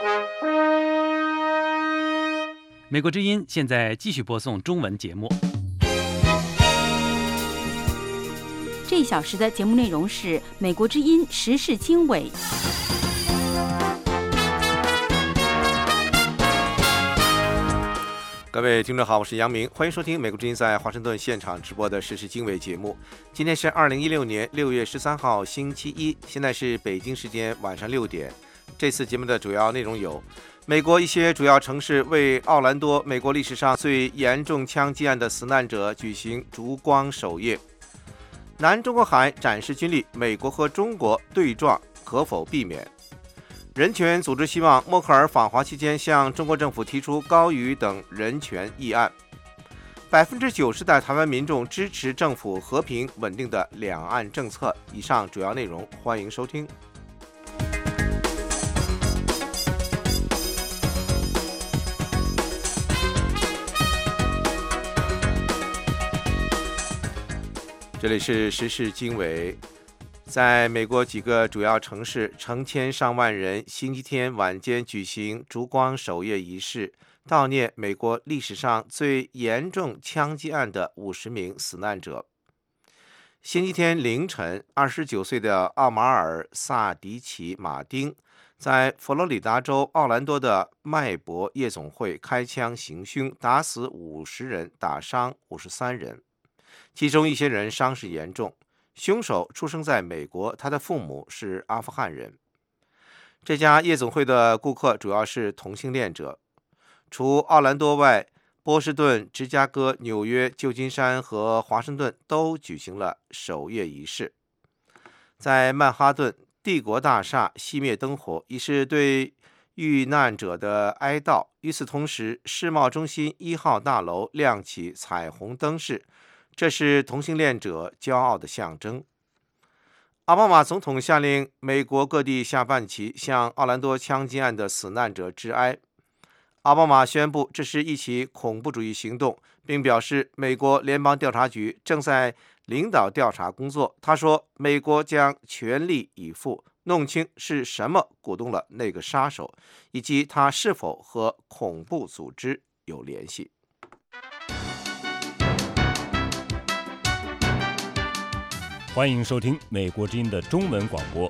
美国之音现在继续播送中文节目。 这一小时的节目内容是美国之音时事经纬。 各位听众好，我是杨明，欢迎收听美国之音在华盛顿现场直播的时事经纬节目。今天是2016年6月13号星期一，现在是北京时间晚上6点。这次节目的主要内容有：美国一些主要城市为奥兰多美国历史上最严重枪击案的死难者举行烛光守夜；南中国海展示军力，美国和中国对撞可否避免？人权组织希望默克尔访华期间向中国政府提出高于等人权议案。90%的台湾民众支持政府和平稳定的两岸政策。以上主要内容，欢迎收听。这里是时事经纬。在美国几个主要城市，成千上万人星期天晚间举行烛光守夜仪式，悼念美国历史上最严重枪击案的50名死难者。星期天凌晨，29岁的奥马尔·萨迪奇·马丁在佛罗里达州奥兰多的麦博夜总会开枪行凶，打死50人，打伤53人，其中一些人伤势严重。凶手出生在美国，他的父母是阿富汗人。这家夜总会的顾客主要是同性恋者。除奥兰多外，波士顿、芝加哥、纽约、旧金山和华盛顿都举行了守夜仪式。在曼哈顿，帝国大厦熄灭灯火，以示对遇难者的哀悼。与此同时，世贸中心1号大楼亮起彩虹灯饰，这是同性恋者骄傲的象征。奥巴马总统下令美国各地下半旗向奥兰多枪击案的死难者致哀。奥巴马宣布这是一起恐怖主义行动，并表示美国联邦调查局正在领导调查工作。他说，美国将全力以赴弄清是什么鼓动了那个杀手，以及他是否和恐怖组织有联系。 欢迎收听美国之音的中文广播。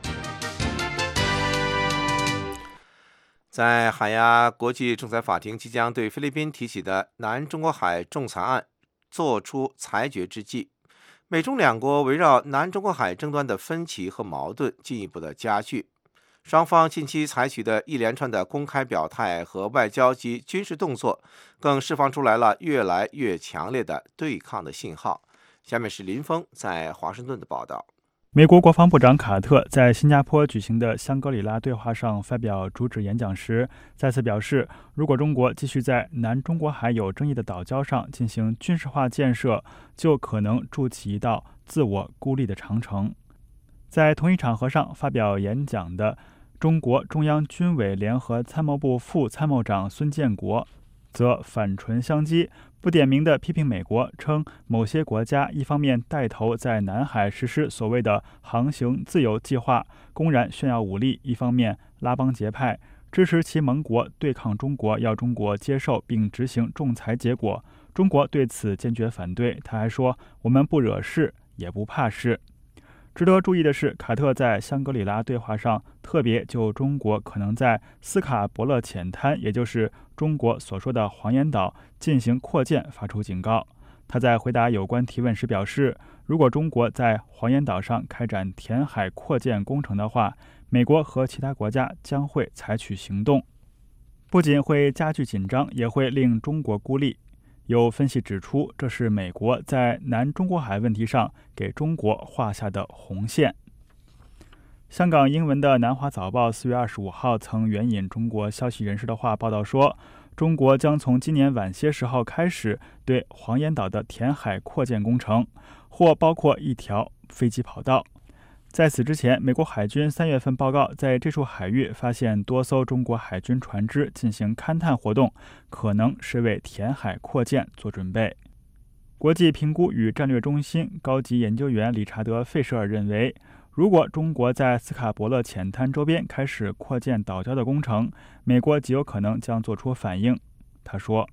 在海牙国际仲裁法庭即将对菲律宾提起的南中国海仲裁案作出裁决之际，美中两国围绕南中国海争端的分歧和矛盾进一步的加剧。双方近期采取的一连串的公开表态和外交及军事动作，更释放出来了越来越强烈的对抗的信号。下面是林峰在华盛顿的报道。 美国国防部长卡特在新加坡举行的香格里拉对话上发表主旨演讲时，再次表示，如果中国继续在南中国海有争议的岛礁上进行军事化建设，就可能筑起一道自我孤立的长城。在同一场合上发表演讲的中国中央军委联合参谋部副参谋长孙建国则反唇相讥，不点名地批评美国，称某些国家一方面带头在南海实施所谓的航行自由计划，公然炫耀武力，一方面拉帮结派，支持其盟国对抗中国，要中国接受并执行仲裁结果。中国对此坚决反对。他还说，我们不惹事，也不怕事。值得注意的是，卡特在香格里拉对话上特别就中国可能在斯卡伯勒浅滩，也就是中国所说的黄岩岛进行扩建发出警告。他在回答有关提问时表示，如果中国在黄岩岛上开展填海扩建工程的话，美国和其他国家将会采取行动，不仅会加剧紧张，也会令中国孤立。有分析指出，这是美国在南中国海问题上给中国画下的红线。香港英文的南华早报4月25号曾援引中国消息人士的话报道说，中国将从今年晚些时候开始对黄岩岛的填海扩建工程，或包括一条飞机跑道。在此之前，美国海军3月份报告，在这处海域发现多艘中国海军船只进行勘探活动，可能是为填海扩建做准备。国际评估与战略中心高级研究员理查德·费舍尔认为， 如果中国在斯卡伯勒浅滩周边开始扩建岛礁的工程，美国极有可能将做出反应。他说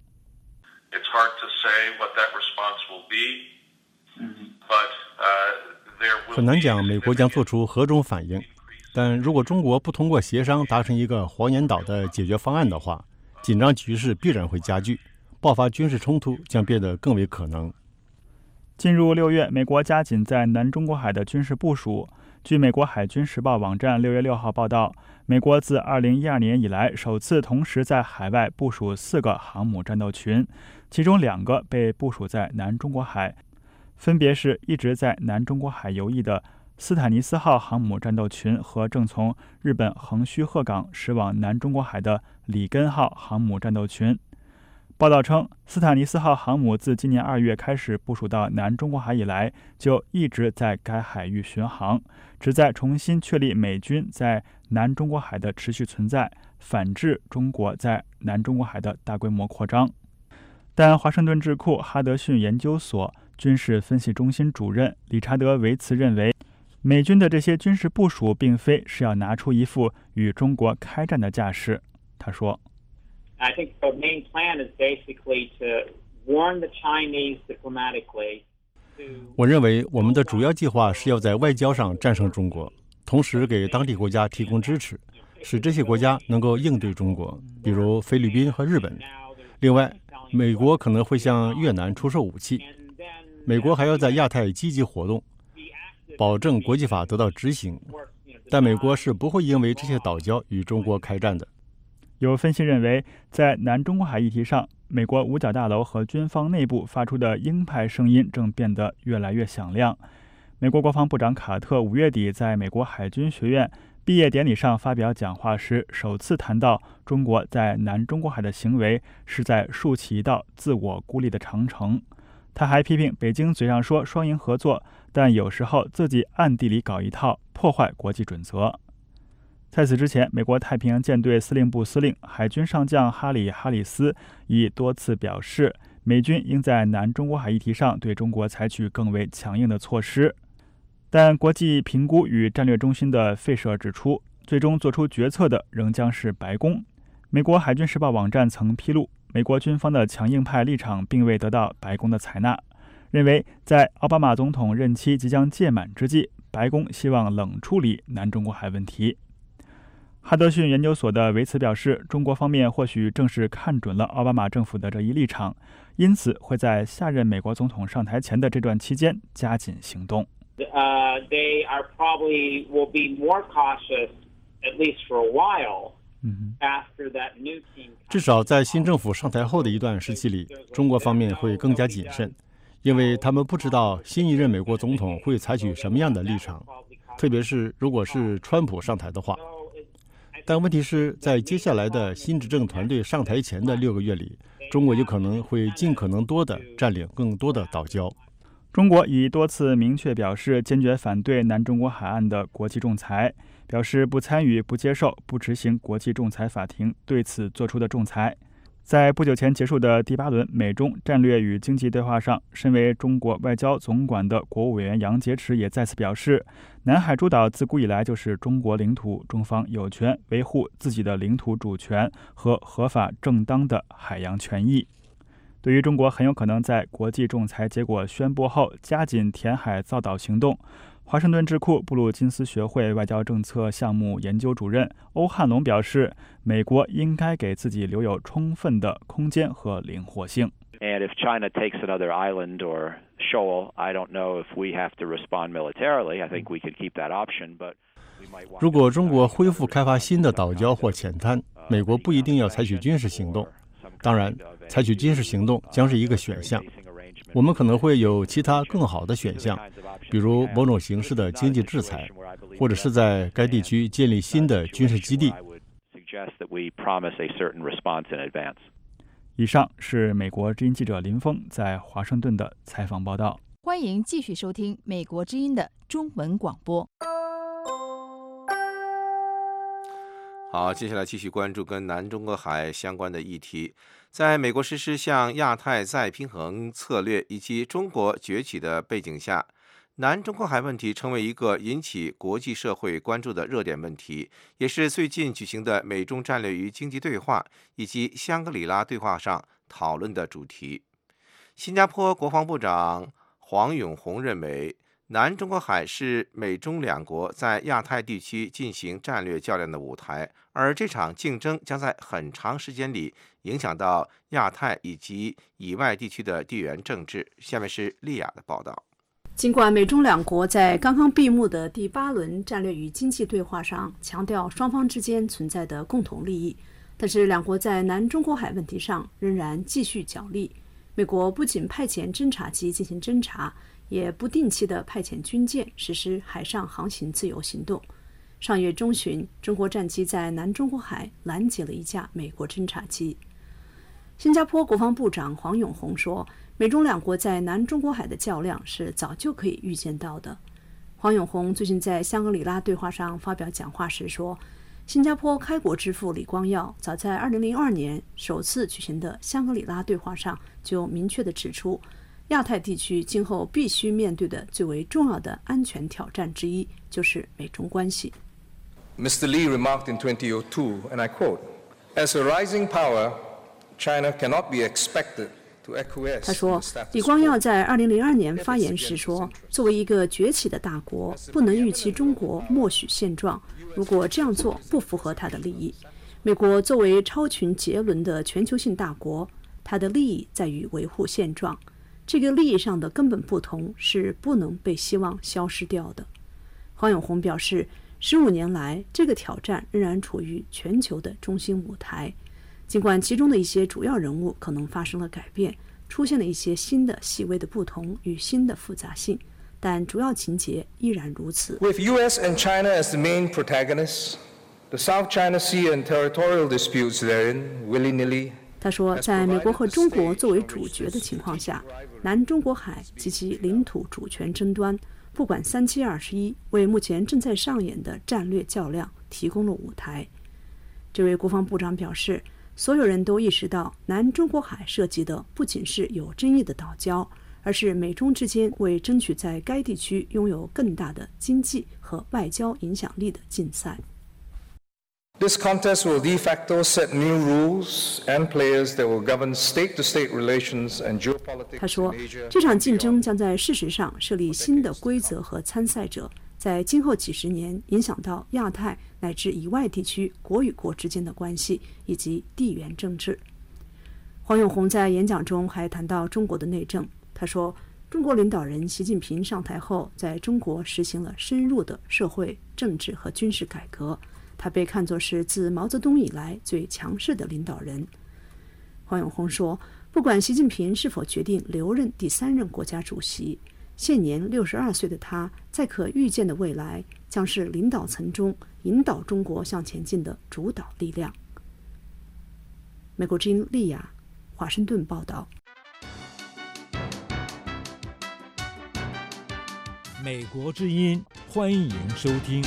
很难讲美国将做出何种反应，但如果中国不通过协商达成一个黄岩岛的解决方案的话，紧张局势必然会加剧，爆发军事冲突将变得更为可能。 进入6月，美国加紧在南中国海的军事部署。据美国海军时报网站6月6号报道，美国自2012年以来首次同时在海外部署4个航母战斗群，其中2个被部署在南中国海，分别是一直在南中国海游弋的斯坦尼斯号航母战斗群和正从日本横须贺港驶往南中国海的里根号航母战斗群。报道称，斯坦尼斯号航母自今年2月开始部署到南中国海以来，就一直在该海域巡航，旨在重新确立美军在南中国海的持续存在，反制中国在南中国海的大规模扩张。但华盛顿智库哈德逊研究所军事分析中心主任理查德·维茨认为，美军的这些军事部署并非是要拿出一副与中国开战的架势。他说 I think the main plan is basically to warn the Chinese diplomatically. 我认为我们的主要计划是要在外交上战胜中国，同时给当地国家提供支持，使这些国家能够应对中国，比如菲律宾和日本。另外，美国可能会向越南出售武器。美国还要在亚太积极活动，保证国际法得到执行。但美国是不会因为这些岛礁与中国开战的。 有分析认为，在南中国海议题上，美国五角大楼和军方内部发出的鹰派声音正变得越来越响亮。美国国防部长卡特5月底在美国海军学院毕业典礼上发表讲话时，首次谈到中国在南中国海的行为是在竖起一道自我孤立的长城。他还批评北京嘴上说双赢合作，但有时候自己暗地里搞一套，破坏国际准则。在此之前，美国太平洋舰队司令部司令海军上将哈里斯已多次表示，美军应在南中国海议题上对中国采取更为强硬的措施。但国际评估与战略中心的费舍尔指出，最终做出决策的仍将是白宫。美国海军时报网站曾披露，美国军方的强硬派立场并未得到白宫的采纳，认为在奥巴马总统任期即将届满之际，白宫希望冷处理南中国海问题。哈德逊研究所的维茨表示，中国方面或许正是看准了奥巴马政府的这一立场，因此会在下任美国总统上台前的这段期间加紧行动。 They are probably will be more cautious, at least for a while, after that new team. 至少在新政府上台后的一段时期里，中国方面会更加谨慎，因为他们不知道新一任美国总统会采取什么样的立场，特别是如果是川普上台的话。但问题是在接下来的新执政团队上台前的6个月里，中国有可能会尽可能多地占领更多的岛礁。 中国已多次明确表示坚决反对南中国海岸的国际仲裁，表示不参与、不接受、不执行国际仲裁法庭对此作出的仲裁。在不久前结束的第8轮美中战略与经济对话上，身为中国外交总管的国务委员杨洁篪也再次表示，南海诸岛自古以来就是中国领土，中方有权维护自己的领土主权和合法正当的海洋权益。对于中国很有可能在国际仲裁结果宣布后加紧填海造岛行动，华盛顿智库布鲁金斯学会外交政策项目研究主任欧汉龙表示，美国应该给自己留有充分的空间和灵活性。 And if China takes another island or shoal, I don't know if we have to respond militarily. I think we could keep that option, but 如果中国恢复开发新的岛礁或浅滩，美国不一定要采取军事行动。当然，采取军事行动将是一个选项。我们可能会有其他更好的选项，比如某种形式的经济制裁，或者是在该地区建立新的军事基地。以上是美国之音记者林峰在华盛顿的采访报道。 欢迎继续收听美国之音的中文广播。 好，接下来继续关注跟南中国海相关的议题。在美国实施向亚太再平衡策略以及中国崛起的背景下， 南中国海问题成为一个引起国际社会关注的热点问题，也是最近举行的美中战略与经济对话以及香格里拉对话上讨论的主题。新加坡国防部长黄永红认为，南中国海是美中两国在亚太地区进行战略较量的舞台，而这场竞争将在很长时间里影响到亚太以及以外地区的地缘政治。下面是丽亚的报道。 尽管美中两国在刚刚闭幕的第8轮战略与经济对话上强调双方之间存在的共同利益，但是两国在南中国海问题上仍然继续角力。美国不仅派遣侦察机进行侦察，也不定期地派遣军舰实施海上航行自由行动。上月中旬，中国战机在南中国海拦截了一架美国侦察机。新加坡国防部长黄永红说，美中两国在南中国海的较量是早就可以预见到的。黄永红最近在香格里拉对话上发表讲话时说，新加坡开国之父李光耀早在2002年首次举行的香格里拉对话上就明确地指出，亚太地区今后必须面对的最为重要的安全挑战之一就是美中关系。 Mr. Lee remarked in 2002, and I quote, "As a rising power, China cannot be expected to acquiesce." 他说，李光耀在2002年发言时说，作为一个崛起的大国，不能预期中国默许现状，如果这样做不符合他的利益。美国作为超群杰伦的全球性大国，它的利益在于维护现状，这个利益上的根本不同是不能被希望消失掉的。黄永红表示，15年来，这个挑战仍然处于全球的中心舞台，尽管其中的一些主要人物可能发生了改变，出现了一些新的细微的不同与新的复杂性，但主要情节依然如此。 With US and China as the main protagonists, the South China Sea and territorial disputes therein willy-nilly. 他说，在美国和中国作为主角的情况下，南中国海及其领土主权争端，不管3721，为目前正在上演的战略较量提供了舞台。这位国防部长表示，所有人都意识到，南中国海涉及的不仅是有争议的岛礁，而是美中之间为争取在该地区拥有更大的经济和外交影响力的竞赛。 This contest will de facto set new rules and players that will govern state-to-state relations and geopolitics. 他说，这场竞争将在事实上设立新的规则和参赛者，在今后几十年影响到亚太乃至以外地区国与国之间的关系以及地缘政治。黄永红在演讲中还谈到中国的内政。他说，中国领导人习近平上台后，在中国实行了深入的社会、政治和军事改革。他被看作是自毛泽东以来最强势的领导人。黄永红说，不管习近平是否决定留任第3任国家主席，现年62岁的他，在可预见的未来将是领导层中引导中国向前进的主导力量。美国之音丽亚，华盛顿报道。 美国之音，欢迎收听。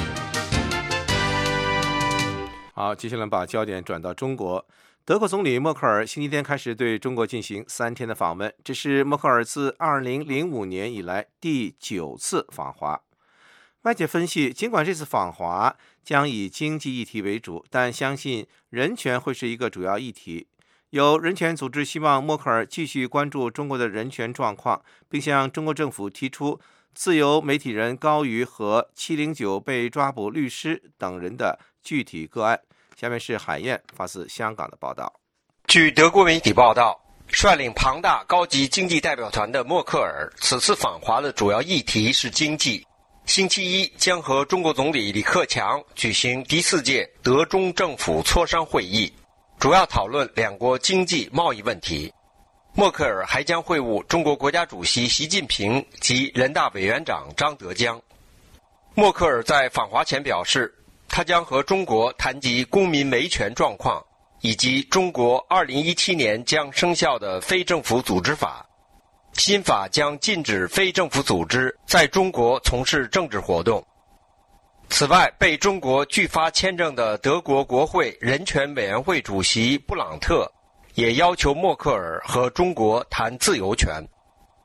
好，接下来把焦点转到中国。德国总理默克尔星期天开始对中国进行3天的访问，这是默克尔自2005年以来第9次访华。外界分析，尽管这次访华将以经济议题为主，但相信人权会是一个主要议题。有人权组织希望默克尔继续关注中国的人权状况，并向中国政府提出自由媒体人高瑜和709被抓捕律师等人的具体个案。下面是海燕发自香港的报道。 据德国媒体报道，率领庞大高级经济代表团的默克尔此次访华的主要议题是经济。星期一将和中国总理李克强举行第4届德中政府磋商会议，主要讨论两国经济贸易问题。默克尔还将会晤中国国家主席习近平及人大委员长张德江。默克尔在访华前表示，他将和中国谈及公民维权状况，以及中国2017年将生效的非政府组织法。新法将禁止非政府组织在中国从事政治活动。此外，被中国拒发签证的德国国会人权委员会主席布朗特也要求默克尔和中国谈自由权。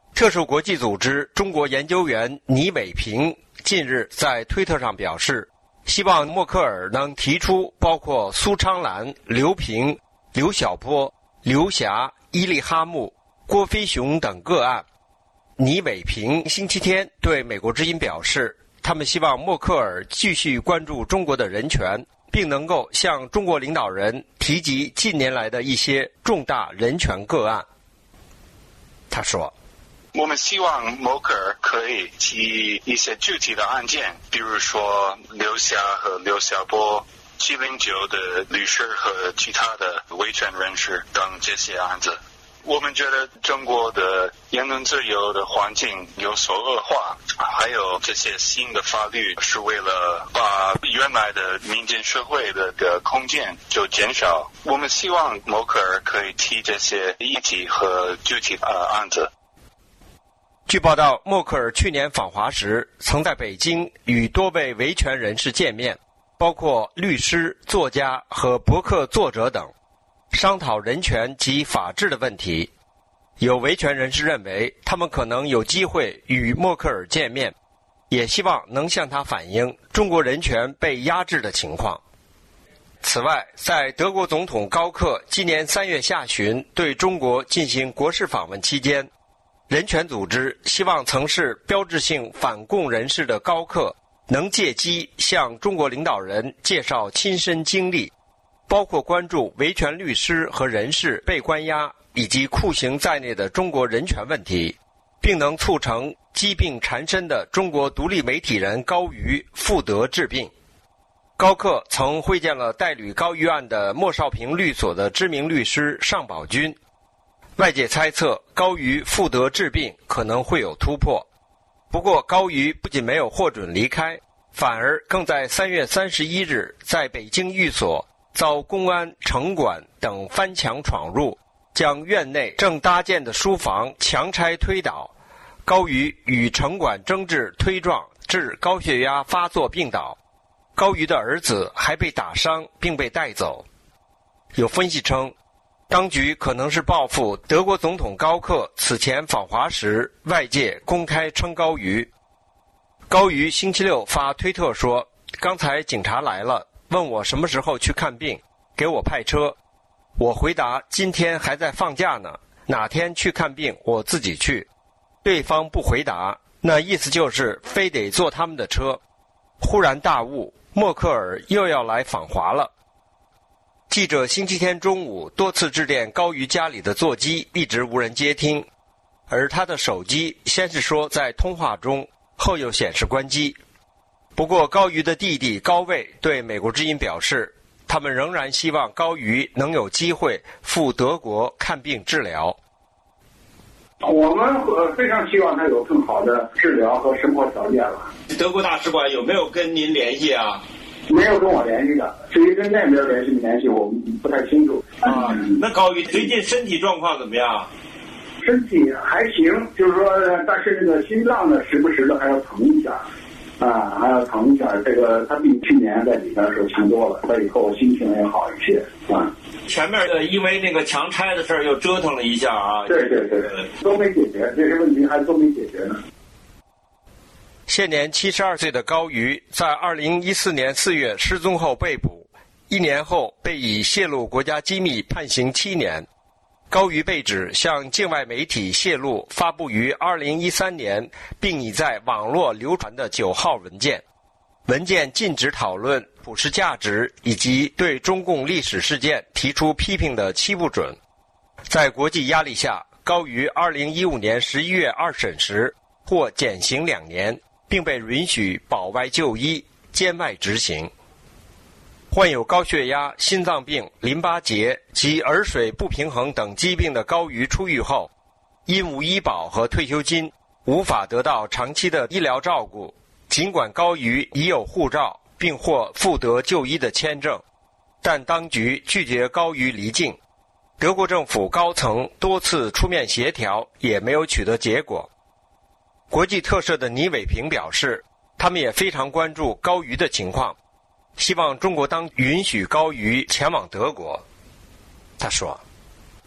特殊国际组织中国研究员倪伟平近日在推特上表示，希望默克尔能提出包括苏昌兰、刘平、刘晓波、刘霞、伊利哈木、郭飞雄等个案。倪伟平星期天对美国之音表示，他们希望默克尔继续关注中国的人权，并能够向中国领导人提及近年来的一些重大人权个案。他说， 我们希望默克尔可以提一些具体的案件，比如说刘霞和刘晓波、709的律师和其他的维权人士等这些案子。我们觉得中国的言论自由的环境有所恶化，还有这些新的法律是为了把原来的民间社会的空间就减少。我们希望默克尔可以提这些议题和具体的案子。 据报道，默克尔去年访华时曾在北京与多位维权人士见面，包括律师、作家和博客作者等，商讨人权及法治的问题。有维权人士认为，他们可能有机会与默克尔见面，也希望能向他反映中国人权被压制的情况。此外，在德国总统高克今年3月下旬对中国进行国事访问期间，人权组织希望曾是标志性反共人士的高克能借机向中国领导人介绍亲身经历，包括关注维权律师和人士被关押以及酷刑在内的中国人权问题，并能促成疾病缠身的中国独立媒体人高瑜复得治病。高克曾会见了代理高瑜案的莫少平律所的知名律师尚宝军。外界猜测高瑜复得治病可能会有突破，不过高瑜不仅没有获准离开，反而更在3月31日在北京寓所遭公安、城管等翻墙闯入，将院内正搭建的书房强拆推倒。高瑜与城管争执推撞，致高血压发作病倒。高瑜的儿子还被打伤并被带走。有分析称，当局可能是报复德国总统高克此前访华时外界公开称高瑜。高瑜星期六发推特说，刚才警察来了，问我什么时候去看病，给我派车。我回答今天还在放假呢，哪天去看病我自己去。对方不回答，那意思就是非得坐他们的车。忽然大悟，默克尔又要来访华了。记者星期天中午多次致电高瑜家里的座机一直无人接听，而他的手机先是说在通话中，后又显示关机。不过高瑜的弟弟高卫对美国之音表示，他们仍然希望高瑜能有机会赴德国看病治疗。 我们非常希望他有更好的治疗和生活条件了。 德国大使馆有没有跟您联系啊？ 没有跟我联系的，至于跟那边联系，我不太清楚。 那高瑜最近身体状况怎么样？ 身体还行，就是说，但是那个心脏呢，时不时的还要疼一下，还要疼一下。这个他比去年在里边的时候强多了，他以后心情也好一些啊。 前面因为那个强拆的事儿又折腾了一下啊。 对，都没解决，这些问题还都没解决呢。 现年72岁的高瑜在2014年4月失踪后被捕，1年后被以泄露国家机密判刑7年。高瑜被指向境外媒体泄露发布于2013年并已在网络流传的9号文件，文件禁止讨论普世价值以及对中共历史事件提出批评的7不准。在国际压力下，高瑜2015年11月2审时获减刑2年，并被允许保外就医，监外执行。患有高血压、心脏病、淋巴结及耳水不平衡等疾病的高瑜出狱后，因无医保和退休金，无法得到长期的医疗照顾。尽管高瑜已有护照并获复得就医的签证，但当局拒绝高瑜离境。德国政府高层多次出面协调，也没有取得结果。国际特赦的倪伟平表示，他们也非常关注高瑜的情况，希望中国当允许高瑜前往德国。他说，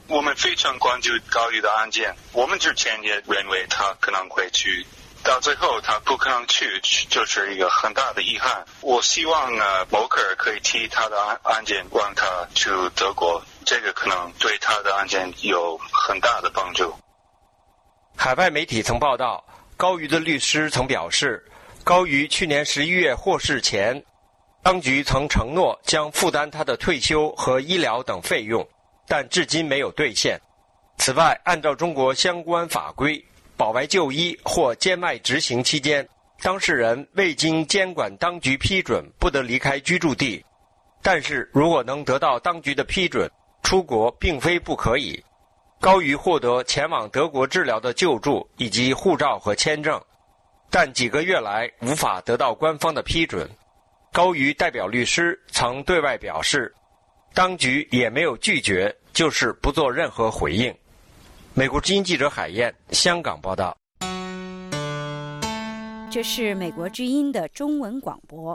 我们非常关注高瑜的案件，我们之前也认为他可能会去，到最后他不可能去，就是一个很大的遗憾。我希望默克尔可以替他的案件让他去德国，这个可能对他的案件有很大的帮助。 海外媒体曾报道，高瑜的律师曾表示，高瑜去年11月获释前，当局曾承诺将负担他的退休和医疗等费用，但至今没有兑现。此外，按照中国相关法规，保外就医或监外执行期间，当事人未经监管当局批准不得离开居住地。但是如果能得到当局的批准，出国并非不可以。高瑜获得前往德国治疗的救助以及护照和签证，但几个月来无法得到官方的批准。高瑜代表律师曾对外表示，当局也没有拒绝，就是不做任何回应。美国之音记者海燕，香港报道。 这是美国之音的中文广播。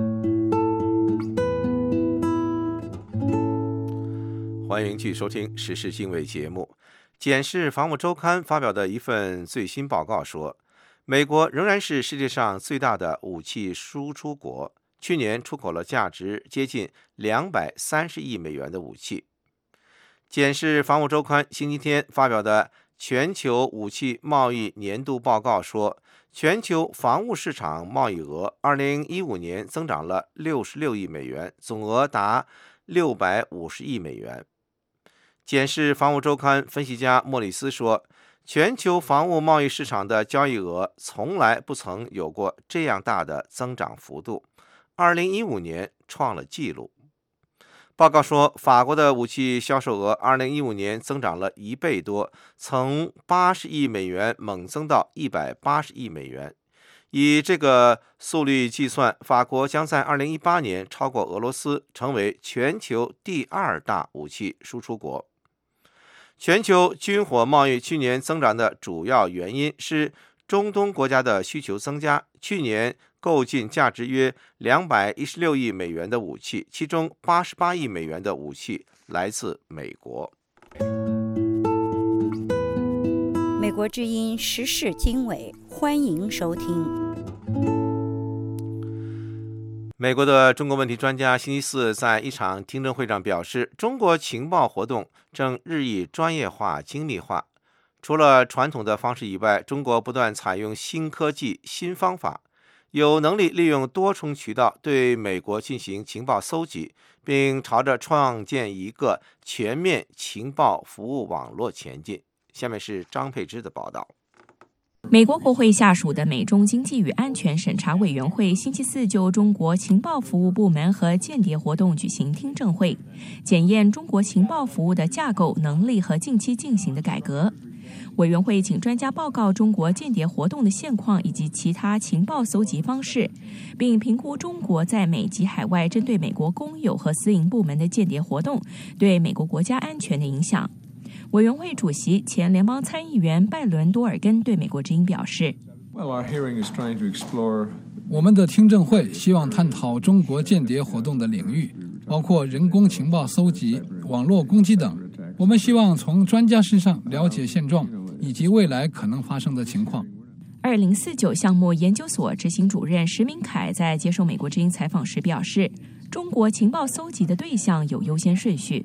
欢迎继续收听时事经纬节目。检视防务周刊发表的一份最新报告说，美国仍然是世界上最大的武器输出国，去年出口了价值接近230亿美元的武器。检视防务周刊星期天发表的全球武器贸易年度报告说，全球防务市场贸易额2015年增长了66亿美元，总额达650亿美元。检视防务周刊分析家莫里斯说，全球防务贸易市场的交易额从来不曾有过这样大的增长幅度，2015年创了纪录。报告说，法国的武器销售额2015年增长了1倍多，从80亿美元猛增到180亿美元。以这个速率计算，法国将在2018年超过俄罗斯，成为全球第2大武器输出国。全球军火贸易去年增长的主要原因是中东国家的需求增加，去年购进价值约216亿美元的武器，其中88亿美元的武器来自美国。 美国之音时事经纬，欢迎收听。 美国的中国问题专家星期四在一场听证会上表示，中国情报活动正日益专业化、精密化。除了传统的方式以外，中国不断采用新科技、新方法，有能力利用多重渠道对美国进行情报搜集，并朝着创建一个全面情报服务网络前进。下面是张佩芝的报道。 美国国会下属的美中经济与安全审查委员会星期四就中国情报服务部门和间谍活动举行听证会，检验中国情报服务的架构、能力和近期进行的改革。委员会请专家报告中国间谍活动的现况以及其他情报搜集方式，并评估中国在美及海外针对美国公有和私营部门的间谍活动对美国国家安全的影响。委员会主席前联邦参议员拜伦多尔根对美国之音表示， 我们的听证会希望探讨中国间谍活动的领域，包括人工情报搜集、网络攻击等。我们希望从专家身上了解现状以及未来可能发生的情况。 2049项目研究所执行主任石明凯在接受美国之音采访时表示，中国情报搜集的对象有优先顺序。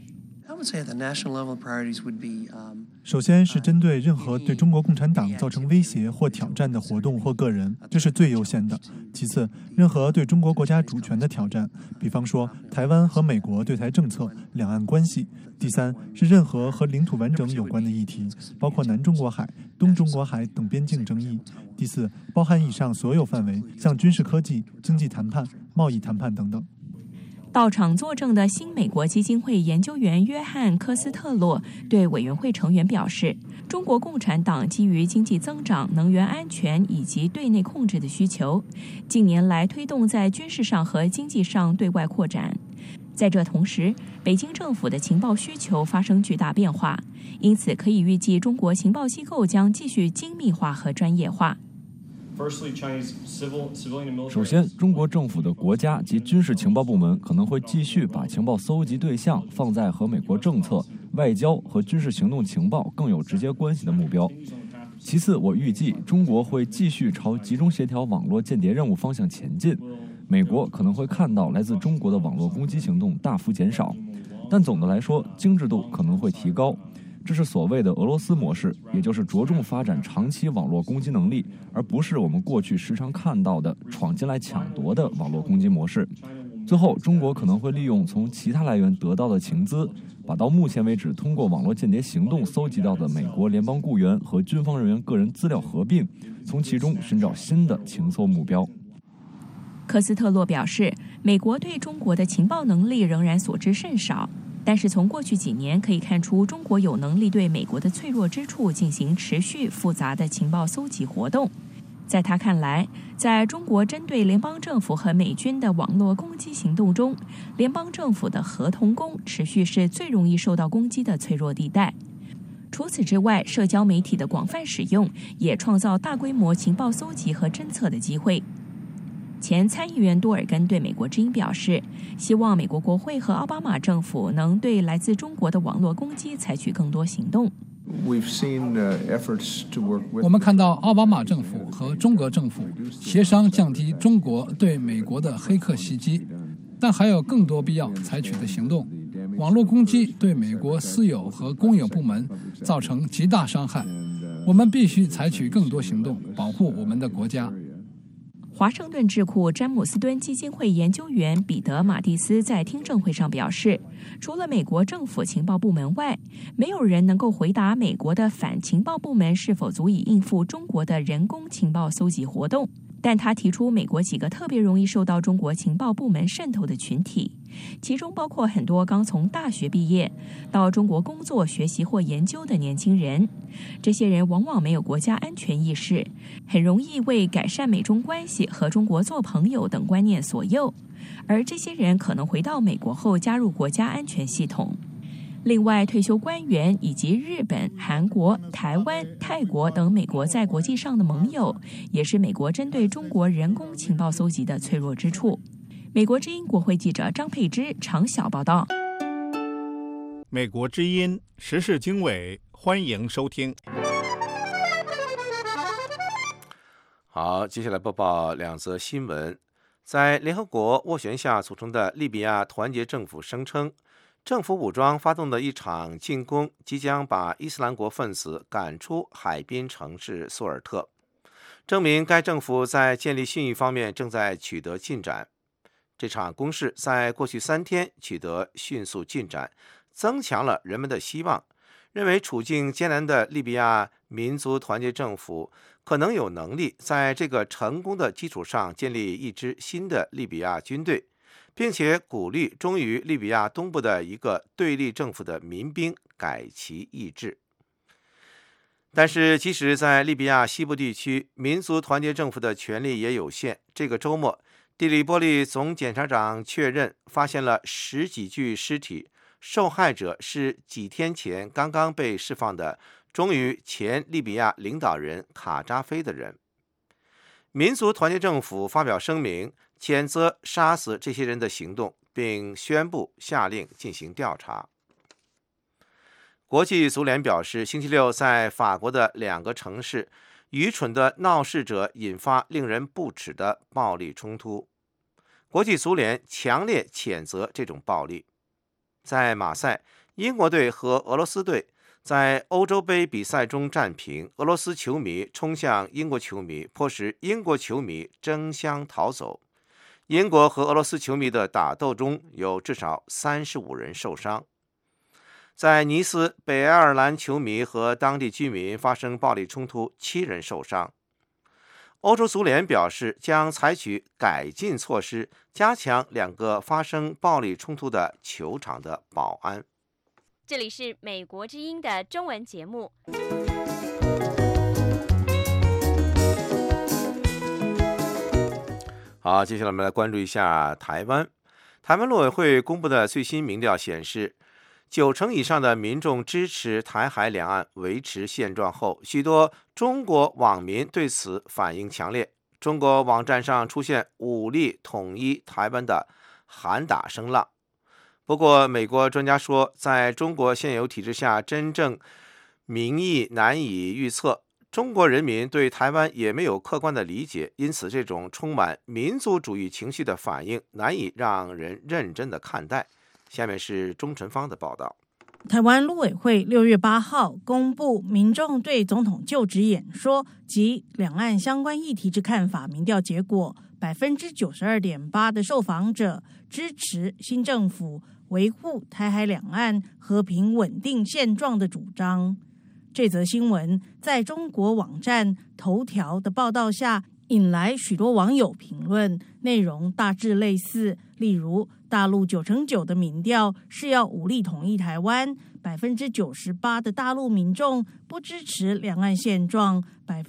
首先是针对任何对中国共产党造成威胁或挑战的活动或个人，这是最优先的。其次，任何对中国国家主权的挑战，比方说台湾和美国对台政策、两岸关系。第三是任何和领土完整有关的议题，包括南中国海、东中国海等边境争议。第四，包含以上所有范围，像军事科技、经济谈判、贸易谈判等等。 到场作证的新美国基金会研究员约翰·科斯特洛对委员会成员表示，中国共产党基于经济增长、能源安全以及对内控制的需求，近年来推动在军事上和经济上对外扩展。在这同时，北京政府的情报需求发生巨大变化，因此可以预计中国情报机构将继续精密化和专业化。 首先，中国政府的国家及军事情报部门可能会继续把情报搜集对象放在和美国政策、 外交和军事行动情报更有直接关系的目标。其次，我预计中国会继续朝集中协调网络间谍任务方向前进。美国可能会看到来自中国的网络攻击行动大幅减少，但总的来说，精致度可能会提高。这是所谓的俄罗斯模式，也就是着重发展长期网络攻击能力，而不是我们过去时常看到的闯进来抢夺的网络攻击模式。最后，中国可能会利用从其他来源得到的情资，把到目前为止通过网络间谍行动搜集到的美国联邦雇员和军方人员个人资料合并，从其中寻找新的情搜目标。 科斯特洛表示，美国对中国的情报能力仍然所知甚少，但是从过去几年可以看出，中国有能力对美国的脆弱之处进行持续复杂的情报搜集活动。在他看来，在中国针对联邦政府和美军的网络攻击行动中，联邦政府的合同工持续是最容易受到攻击的脆弱地带。除此之外，社交媒体的广泛使用也创造大规模情报搜集和侦测的机会。前参议员多尔根对美国之音表示，希望美国国会和奥巴马政府能对来自中国的网络攻击采取更多行动。 我们看到奥巴马政府和中国政府协商降低中国对美国的黑客袭击，但还有更多必要采取的行动。网络攻击对美国私有和公有部门造成极大伤害，我们必须采取更多行动，保护我们的国家。 华盛顿智库詹姆斯敦基金会研究员彼得·马蒂斯在听证会上表示，除了美国政府情报部门外，没有人能够回答美国的反情报部门是否足以应付中国的人工情报搜集活动。但他提出美国几个特别容易受到中国情报部门渗透的群体，其中包括很多刚从大学毕业到中国工作、学习或研究的年轻人。这些人往往没有国家安全意识，很容易为改善美中关系和中国做朋友等观念所诱，而这些人可能回到美国后加入国家安全系统。另外，退休官员以及日本、韩国、台湾、泰国等美国在国际上的盟友，也是美国针对中国人工情报搜集的脆弱之处。美国之音国会记者张佩芝长小报道。 美国之音时事经纬，欢迎收听。 好，接下来播报两则新闻。在联合国斡旋下组成的利比亚团结政府声称，政府武装发动的一场进攻即将把伊斯兰国分子赶出海滨城市苏尔特，证明该政府在建立信誉方面正在取得进展。这场攻势在过去3天取得迅速进展，增强了人们的希望，认为处境艰难的利比亚民族团结政府可能有能力在这个成功的基础上建立一支新的利比亚军队，并且鼓励忠于利比亚东部的一个对立政府的民兵改其意志。但是，即使在利比亚西部地区，民族团结政府的权力也有限。这个周末，蒂里波利总检察长确认发现了10几具尸体，受害者是几天前刚刚被释放的忠于前利比亚领导人卡扎菲的人。民族团结政府发表声明，谴责杀死这些人的行动，并宣布下令进行调查。国际足联表示，星期六在法国的2个城市，愚蠢的闹事者引发令人不齿的暴力冲突。国际足联强烈谴责这种暴力。在马赛，英国队和俄罗斯队在欧洲杯比赛中战平，俄罗斯球迷冲向英国球迷，迫使英国球迷争相逃走。英国和俄罗斯球迷的打斗中有至少35人受伤。在尼斯，北爱尔兰球迷和当地居民发生暴力冲突，7人受伤。欧洲足联表示将采取改进措施，加强2个发生暴力冲突的球场的保安。 这里是美国之音的中文节目。 好，接下来我们来关注一下台湾。台湾陆委会公布的最新民调显示，90%以上的民众支持台海两岸维持现状后，许多中国网民对此反应强烈。中国网站上出现武力统一台湾的喊打声浪。 不过，美国专家说，在中国现有体制下，真正民意难以预测。中国人民对台湾也没有客观的理解，因此这种充满民族主义情绪的反应难以让人认真的看待。下面是钟纯芳的报道。 台湾陆委会6月8号公布民众对总统就职演说及两岸相关议题之看法民调结果，92.8%的受访者支持新政府维护台海两岸和平稳定现状的主张。这则新闻在中国网站头条的报道下，引来许多网友评论，内容大致类似，例如大陆9%的民调是要武力统一台湾，98%的大陆民众不支持两岸现状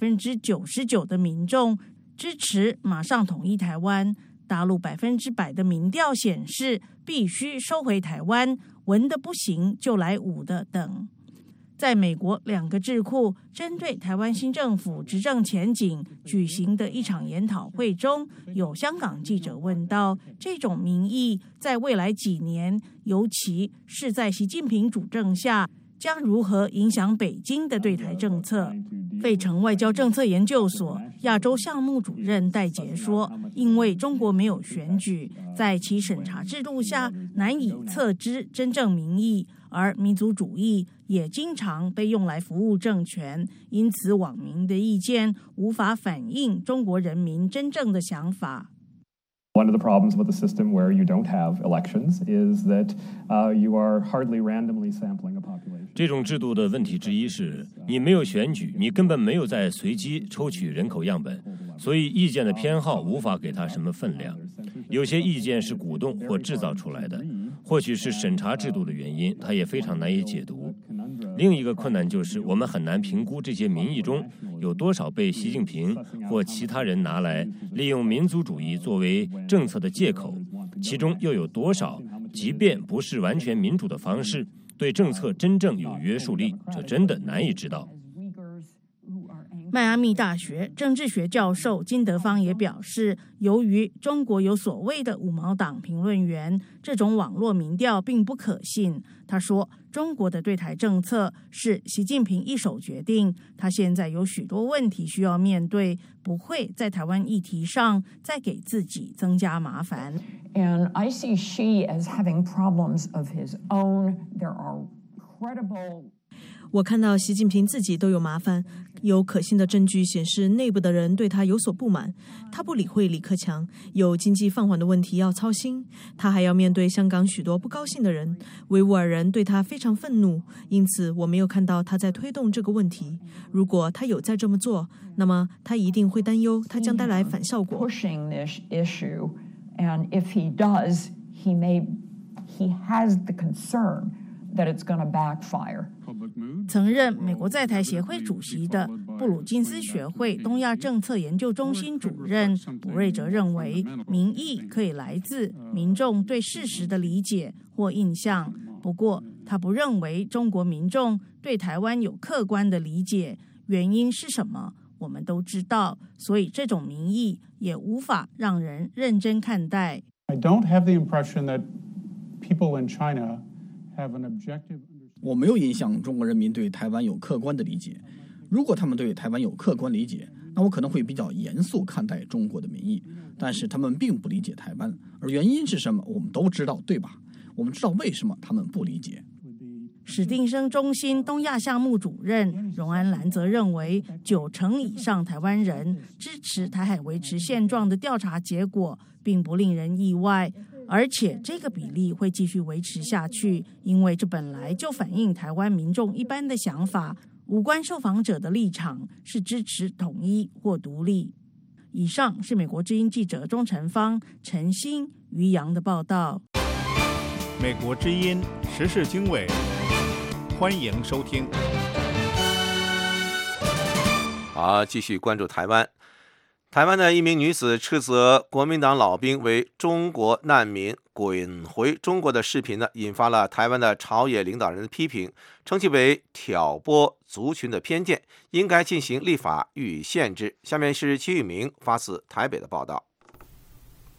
，99%的民众支持马上统一台湾，大陆100%的民调显示必须收回台湾，文的不行就来武的等。在美国2个智库针对台湾新政府执政前景举行的一场研讨会中，有香港记者问到，这种民意在未来几年，尤其是在习近平主政下，将如何影响北京的对台政策？费城外交政策研究所亚洲项目主任戴杰说，因为中国没有选举，在其审查制度下难以测知真正民意，而民族主义也经常被用来服务政权，因此网民的意见无法反映中国人民真正的想法。 One of the problems with a system where you don't have elections is that you are hardly randomly sampling a population. 这种制度的问题之一是，你没有选举，你根本没有在随机抽取人口样本，所以意见的偏好无法给它什么分量。有些意见是鼓动或制造出来的，或许是审查制度的原因，它也非常难以解读。另一个困难就是，我们很难评估这些民意中有多少被习近平或其他人拿来利用民族主义作为政策的借口，其中又有多少，即便不是完全民主的方式，对政策真正有约束力，这真的难以知道。 迈阿密大学政治学教授金德芳也表示，由于中国有所谓的五毛党评论员，这种网络民调并不可信。他说，中国的对台政策是习近平一手决定，他现在有许多问题需要面对，不会在台湾议题上再给自己增加麻烦。 And I see Xi as having problems of his own. There are credible 我看到习近平自己都有麻烦，有可信的证据显示内部的人对他有所不满，他不理会李克强，有经济放缓的问题要操心，他还要面对香港许多不高兴的人，维吾尔人对他非常愤怒，因此我没有看到他在推动这个问题。如果他有在这么做，那么他一定会担忧他将带来反效果。 And if he does, he has the concern that it's going to backfire. 曾任美国在台协会主席的布鲁金斯学会东亚政策研究中心主任卜瑞哲认为，民意可以来自民众对事实的理解或印象，不过他不认为中国民众对台湾有客观的理解，原因是什么我们都知道，所以这种民意也无法让人认真看待。 I don't have the impression that people in China have an objective. 我没有印象中国人民对台湾有客观的理解。如果他们对台湾有客观理解，那我可能会比较严肃看待中国的民意。但是他们并不理解台湾，而原因是什么，我们都知道，对吧？我们知道为什么他们不理解。 史定生中心东亚项目主任荣安兰则认为，90%以上台湾人支持台海维持现状的调查结果并不令人意外，而且这个比例会继续维持下去，因为这本来就反映台湾民众一般的想法，无关受访者的立场是支持统一或独立。以上是美国之音记者钟成芳、陈欣、于洋的报道。 美国之音时事经纬，欢迎收听。 好，继续关注台湾。台湾的一名女子斥责国民党老兵为中国难民，滚回中国的视频呢，引发了台湾的朝野领导人的批评，称其为挑拨族群的偏见，应该进行立法予以限制。下面是戚玉明发自台北的报道。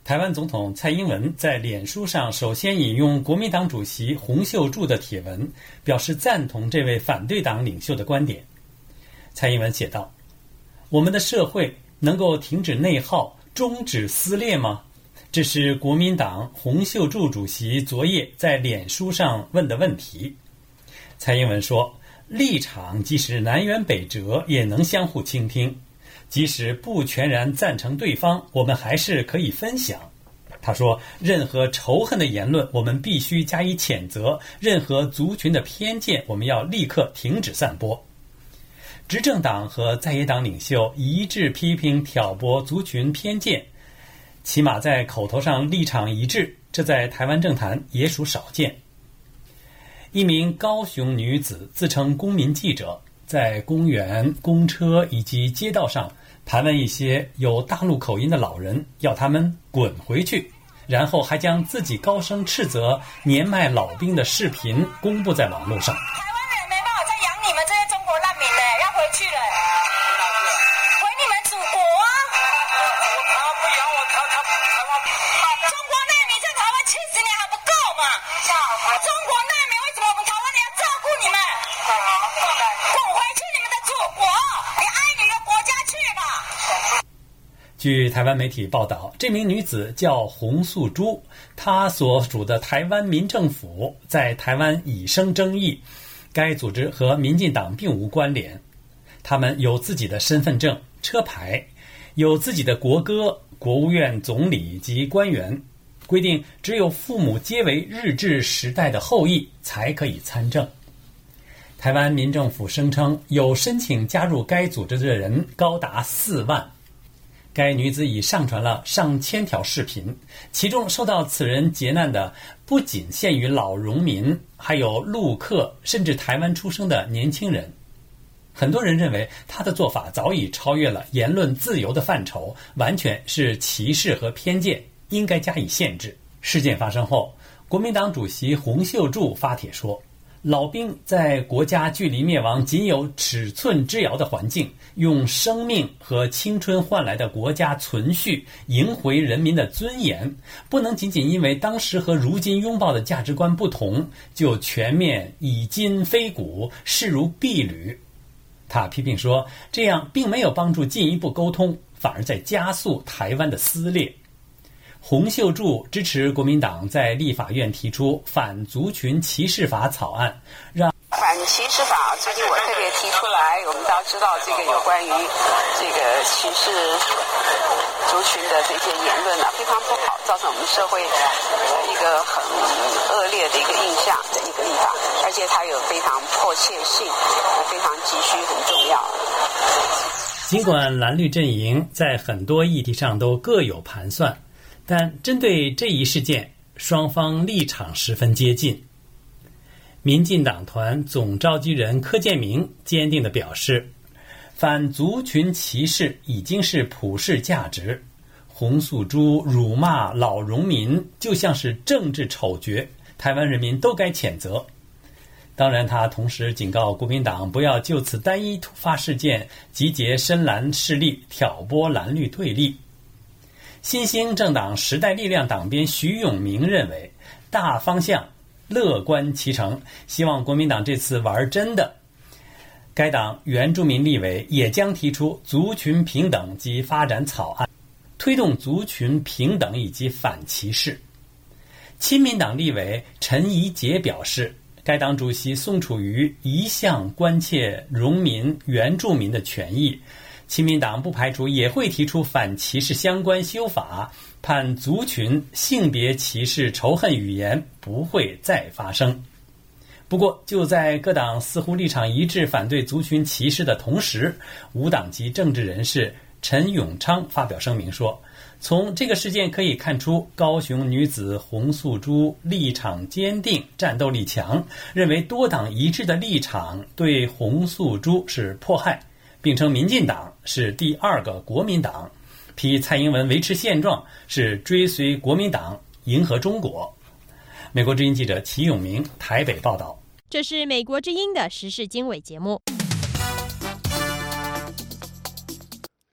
台湾总统蔡英文在脸书上首先引用国民党主席洪秀柱的帖文，表示赞同这位反对党领袖的观点。蔡英文写道：我们的社会能够停止内耗，终止撕裂吗？这是国民党洪秀柱主席昨夜在脸书上问的问题。蔡英文说，立场即使南辕北辙，也能相互倾听，即使不全然赞成对方，我们还是可以分享。他说，任何仇恨的言论我们必须加以谴责，任何族群的偏见我们要立刻停止散播。执政党和在野党领袖一致批评挑拨族群偏见，起码在口头上立场一致，这在台湾政坛也属少见。一名高雄女子自称公民记者，在公园、公车以及街道上盘问一些有大陆口音的老人，要他们滚回去，然后还将自己高声斥责年迈老兵的视频公布在网络上。 台湾人没办法再养你们这些中国难民了，要回去了，回你们祖国啊！他不养我，他中国难民在台湾70年还不够嘛？中国难民为什么我们台湾人要照顾你们？滚回去你们的祖国，你爱你的国家去吧。 据台湾媒体报道，这名女子叫洪素珠，她所属的台湾民政府在台湾已生争议，该组织和民进党并无关联。他们有自己的身份证、车牌，有自己的国歌，国务院总理及官员，规定只有父母皆为日治时代的后裔才可以参政。台湾民政府声称，有申请加入该组织的人高达4万。该女子已上传了上千条视频，其中受到此人劫难的不仅限于老荣民，还有陆客，甚至台湾出生的年轻人。很多人认为他的做法早已超越了言论自由的范畴，完全是歧视和偏见，应该加以限制。事件发生后，国民党主席洪秀柱发帖说，老兵在国家距离灭亡仅有尺寸之遥的环境，用生命和青春换来的国家存续，赢回人民的尊严，不能仅仅因为当时和如今拥抱的价值观不同，就全面以今非古，视如敝履。他批评说，这样并没有帮助进一步沟通，反而在加速台湾的撕裂。洪秀柱支持国民党在立法院提出反族群歧视法草案，让反歧视法最近我特别提出来，我们大家知道这个有关于这个歧视族群的这些言论非常不好，造成我们社会一个很恶劣的一个印象的一个立法，而且它有非常迫切性，非常急需，很重要。 尽管蓝绿阵营在很多议题上都各有盘算，但针对这一事件，双方立场十分接近。民进党团总召集人柯建铭坚定地表示，反族群歧视已经是普世价值，洪素珠辱骂老荣民就像是政治丑角，台湾人民都该谴责。当然，他同时警告国民党不要就此单一突发事件集结深蓝势力，挑拨蓝绿对立。新兴政党时代力量党编徐永明认为，大方向乐观其成，希望国民党这次玩真的。该党原住民立委也将提出族群平等及发展草案，推动族群平等以及反歧视。亲民党立委陈怡杰表示，该党主席宋楚瑜一向关切荣民原住民的权益，亲民党不排除也会提出反歧视相关修法，盼族群性别歧视仇恨语言不会再发生。不过，就在各党似乎立场一致反对族群歧视的同时，无党籍政治人士陈永昌发表声明说，从这个事件可以看出，高雄女子洪素珠立场坚定，战斗力强，认为多党一致的立场对洪素珠是迫害，并称民进党是第二个国民党，批蔡英文维持现状是追随国民党，迎合中国。美国之音记者齐永明台北报道。 这是美国之音的时事经纬节目。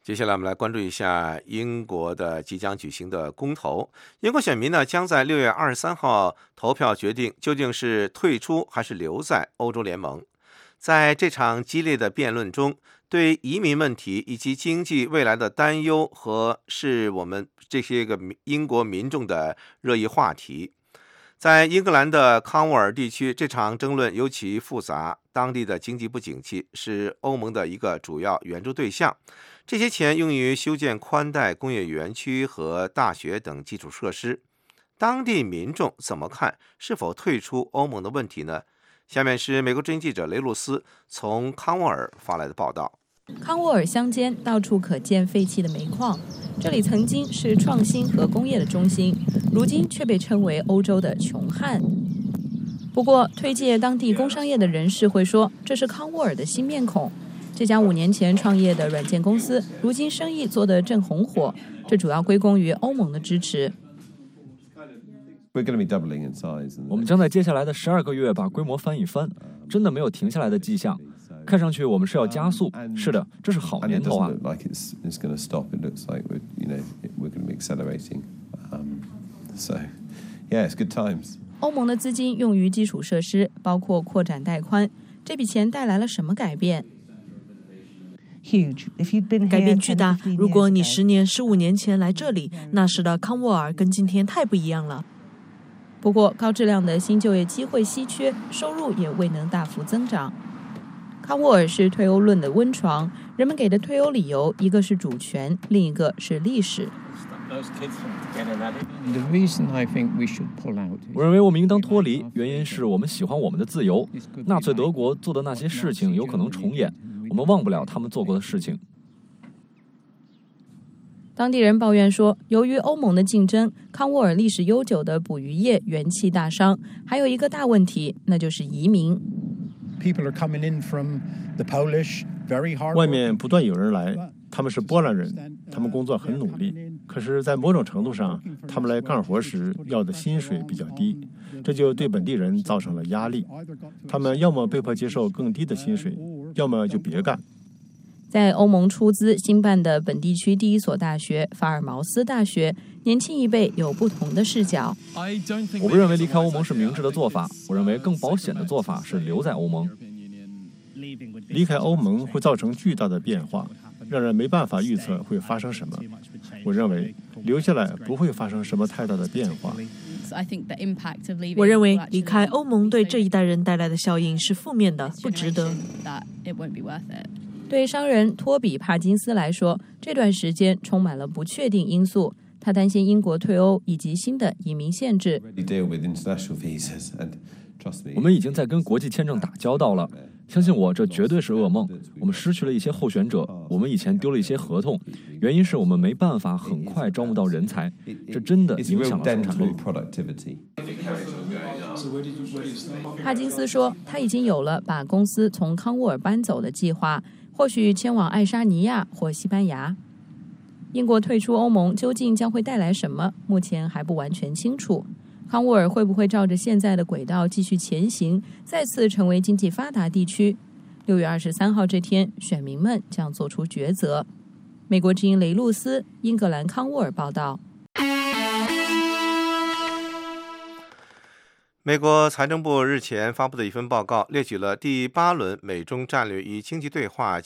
接下来我们来关注一下英国的即将举行的公投。英国选民呢将在6月23号投票决定究竟是退出还是留在欧洲联盟。在这场激烈的辩论中，对移民问题以及经济未来的担忧和是我们这些个英国民众的热议话题。在英格兰的康沃尔地区，这场争论尤其复杂，当地的经济不景气是欧盟的一个主要援助对象。这些钱用于修建宽带工业园区和大学等基础设施。当地民众怎么看是否退出欧盟的问题呢？下面是美国之音记者雷露斯从康沃尔发来的报道。 康沃尔乡间到处可见废弃的煤矿，这里曾经是创新和工业的中心，如今却被称为欧洲的穷汉。不过，推介当地工商业的人士会说，这是康沃尔的新面孔。这家5年前创业的软件公司，如今生意做得正红火，这主要归功于欧盟的支持。 我们将在接下来的12个月把规模翻一番，真的没有停下来的迹象。看上去我们是要加速，是的，这是好年头啊。 欧盟的资金用于基础设施，包括扩展带宽，这笔钱带来了什么改变？ 改变巨大。如果你10年、15年前来这里，那时的康沃尔跟今天太不一样了。 不过，高质量的新就业机会稀缺，收入也未能大幅增长。康沃尔是退欧论的温床，人们给的退欧理由，一个是主权，另一个是历史。 我认为我们应当脱离，原因是我们喜欢我们的自由。纳粹德国做的那些事情有可能重演，我们忘不了他们做过的事情。 当地人抱怨说，由于欧盟的竞争，康沃尔历史悠久的捕鱼业元气大伤。还有一个大问题，那就是移民。 外面不断有人来，他们是波兰人，他们工作很努力，可是在某种程度上，他们来干活时要的薪水比较低，这就对本地人造成了压力。他们要么被迫接受更低的薪水，要么就别干。 在欧盟出资新办的本地区第一所大学法尔茅斯大学，年轻一辈有不同的视角。 我不认为离开欧盟是明智的做法，我认为更保险的做法是留在欧盟。 离开欧盟会造成巨大的变化，让人没办法预测会发生什么。我认为留下来不会发生什么太大的变化。 我认为离开欧盟对这一代人带来的效应是负面的，不值得。 对商人托比·帕金斯来说，这段时间充满了不确定因素。他担心英国退欧以及新的移民限制。 我们已经在跟国际签证打交道了，相信我，这绝对是噩梦。我们失去了一些候选者，我们以前丢了一些合同，原因是我们没办法很快招募到人才，这真的影响了生产率。 帕金斯说，他已经有了把公司从康沃尔搬走的计划，或许迁往爱沙尼亚或西班牙。英国退出欧盟究竟将会带来什么？目前还不完全清楚。康沃尔会不会照着现在的轨道继续前行，再次成为经济发达地区？6月23号这天，选民们将做出抉择。美国之音雷露斯，英格兰康沃尔报道。 美国财政部日前发布的一份报告，列举了第8轮美中战略与经济对话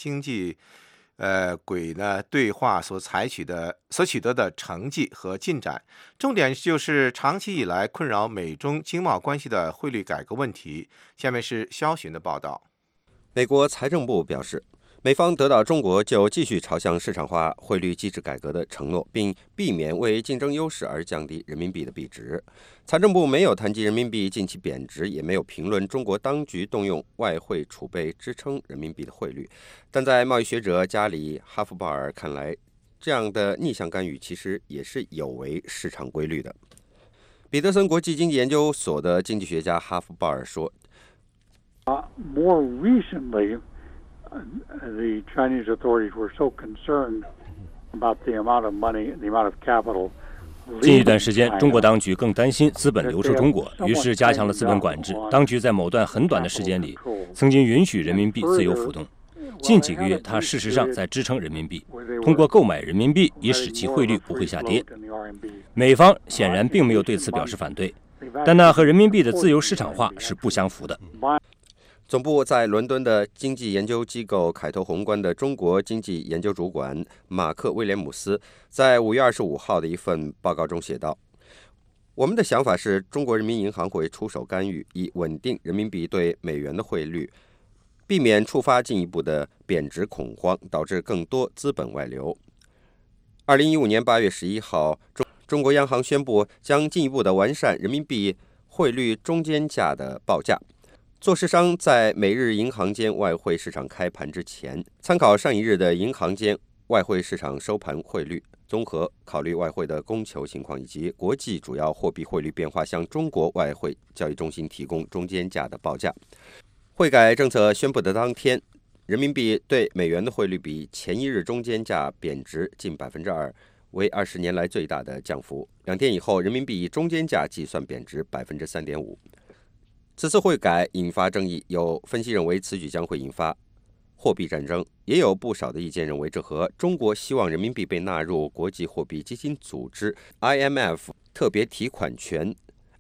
对话所取得的成绩和进展，重点就是长期以来困扰美中经贸关系的汇率改革问题。下面是肖寻的报道。 美国财政部表示，美方得到中国就继续朝向市场化汇率机制改革的承诺，并避免为竞争优势而降低人民币的币值。财政部没有谈及人民币近期贬值，也没有评论中国当局动用外汇储备支撑人民币的汇率。但在贸易学者加里·哈夫鲍尔看来，这样的逆向干预其实也是有违市场规律的。彼得森国际经济研究所的经济学家哈夫鲍尔说 ，More recently, the Chinese authorities were so concerned about the amount of money, the amount of capital. 近一段时间，中国当局更担心资本流出中国，于是加强了资本管制。当局在某段很短的时间里，曾经允许人民币自由浮动。 近几个月，它事实上在支撑人民币，通过购买人民币以使其汇率不会下跌。美方显然并没有对此表示反对，但那和人民币的自由市场化是不相符的。 总部在伦敦的经济研究机构凯投宏观的中国经济研究主管马克·威廉姆斯在5月25号的一份报告中写道：“我们的想法是，中国人民银行会出手干预，以稳定人民币对美元的汇率，避免触发进一步的贬值恐慌，导致更多资本外流。”2015年8月11号，中国央行宣布将进一步的完善人民币汇率中间价的报价。做市商在每日银行间外汇市场开盘之前，参考上一日的银行间外汇市场收盘汇率，综合考虑外汇的供求情况以及国际主要货币汇率变化，向中国外汇交易中心提供中间价的报价。汇改政策宣布的当天，人民币对美元的汇率比前一日中间价贬值近 2%， 为20年来最大的降幅。2天以后，人民币以中间价计算贬值 3.5%。此次汇改引发争议，有分析认为此举将会引发货币战争，也有不少的意见认为这和中国希望人民币被纳入国际货币基金组织 IMF 特别提款权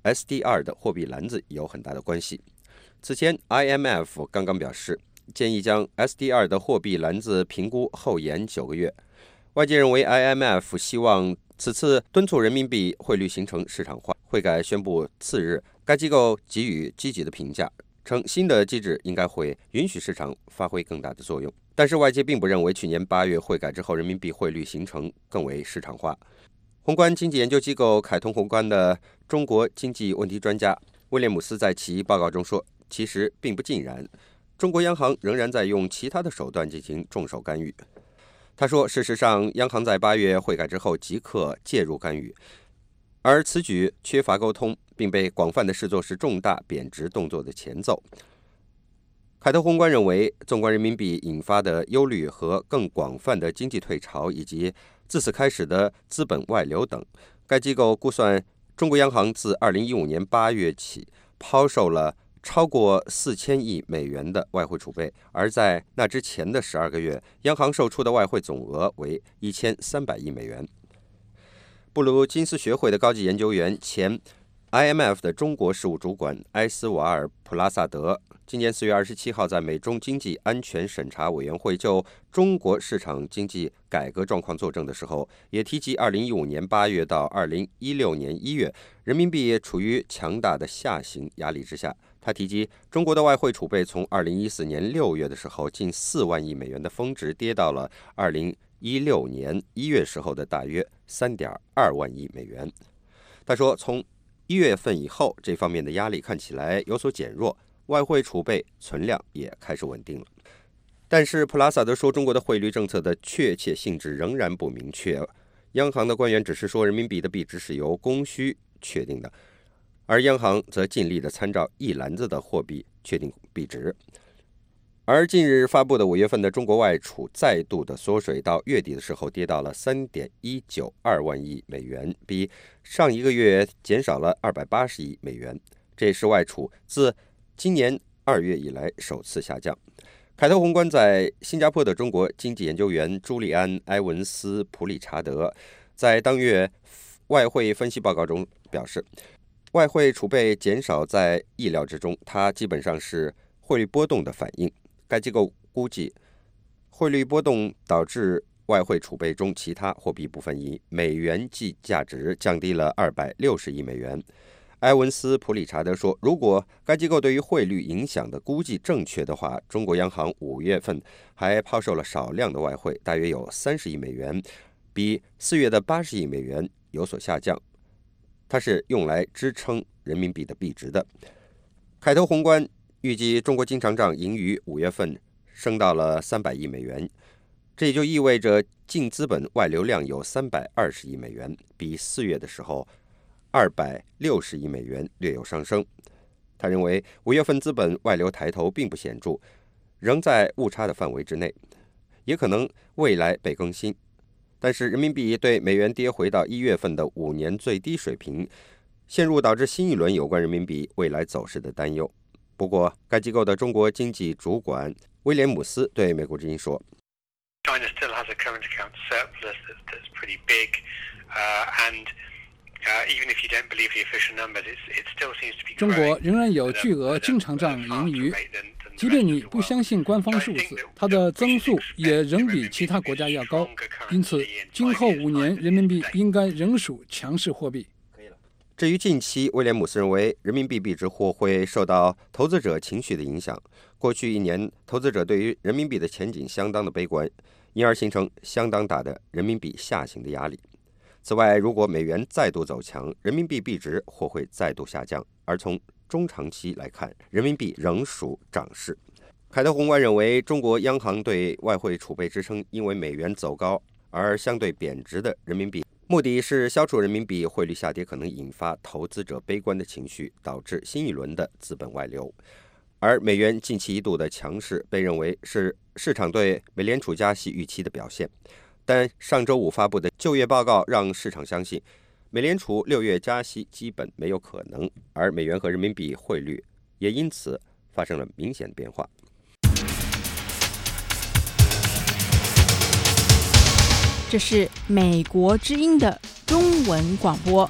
SDR 的货币篮子有很大的关系。此前 IMF 刚刚表示，建议将 SDR 的货币篮子评估后延9个月。外界认为 IMF 希望此次敦促人民币汇率形成市场化。汇改宣布次日，该机构给予积极的评价，称新的机制应该会允许市场发挥更大的作用。但是外界并不认为去年8月汇改之后人民币汇率形成更为市场化。宏观经济研究机构凯通宏观的中国经济问题专家威廉姆斯在其报告中说，其实并不尽然，中国央行仍然在用其他的手段进行重手干预。他说，事实上央行在8月汇改之后即刻介入干预，而此举缺乏沟通，并被广泛的视作是重大贬值动作的前奏。凯特宏观认为，纵观人民币引发的忧虑和更广泛的经济退潮，以及自此开始的资本外流等，该机构估算中国央行自2015年8月起抛售了超过4000亿美元的外汇储备，而在那之前的12个月，央行售出的外汇总额为1300亿美元。布鲁金斯学会的高级研究员、前 IMF 的中国事务主管埃斯瓦尔·普拉萨德今年4月27号在美中经济安全审查委员会就中国市场经济改革状况作证的时候，也提及2015年8月到2016年1月，人民币处于强大的下行压力之下。他提及中国的外汇储备从2014年6月的时候近4万亿美元的峰值，跌到了2016年1月时候的大约3.2万亿美元。他说，从1月份以后，这方面的压力看起来有所减弱，外汇储备存量也开始稳定了。但是普拉萨德说，中国的汇率政策的确切性质仍然不明确，央行的官员只是说人民币的币值是由供需确定的，而央行则尽力地参照一篮子的货币确定币值。而近日发布的5月份的中国外储再度的缩水，到月底的时候跌到了3.192万亿美元，比上一个月减少了280亿美元，这也是外储自今年2月以来首次下降。凯特宏观在新加坡的中国经济研究员朱利安·埃文斯·普理查德在当月外汇分析报告中表示，外汇储备减少在意料之中，它基本上是汇率波动的反应。该机构估计，汇率波动导致外汇储备中其他货币部分以美元计价值降低了260亿美元。埃文斯·普理查德说，如果该机构对于汇率影响的估计正确的话，中国央行5月份还抛售了少量的外汇，大约有30亿美元，比4月的80亿美元有所下降。它是用来支撑人民币的币值的。凯投宏观预计中国经常账盈余5月份升到了300亿美元，这也就意味着净资本外流量有320亿美元，比4月的时候260亿美元略有上升。他认为5月份资本外流抬头并不显著，仍在误差的范围之内，也可能未来被更新。但是人民币对美元跌回到1月份的5年最低水平，陷入导致新一轮有关人民币未来走势的担忧。不过，该机构的中国经济主管威廉姆斯对美国之音说 ：“China still has a current account surplus that's pretty big, and even if you don't believe the official numbers, it still seems to be growing.” 中国仍然有巨额经常账盈余，即便你不相信官方数字，它的增速也仍比其他国家要高。因此，今后5年人民币应该仍属强势货币。 至于近期，威廉姆斯认为人民币币值或会受到投资者情绪的影响。过去1年，投资者对于人民币的前景相当的悲观，因而形成相当大的人民币下行的压力。此外，如果美元再度走强，人民币币值或会再度下降，而从中长期来看，人民币仍属涨势。凯特宏观认为，中国央行对外汇储备支撑因为美元走高而相对贬值的人民币，目的是消除人民币汇率下跌可能引发投资者悲观的情绪，导致新一轮的资本外流。而美元近期一度的强势被认为是市场对美联储加息预期的表现，但上周5发布的就业报告让市场相信美联储6月加息基本没有可能，而美元和人民币汇率也因此发生了明显的变化。 这是美国之音的中文广播。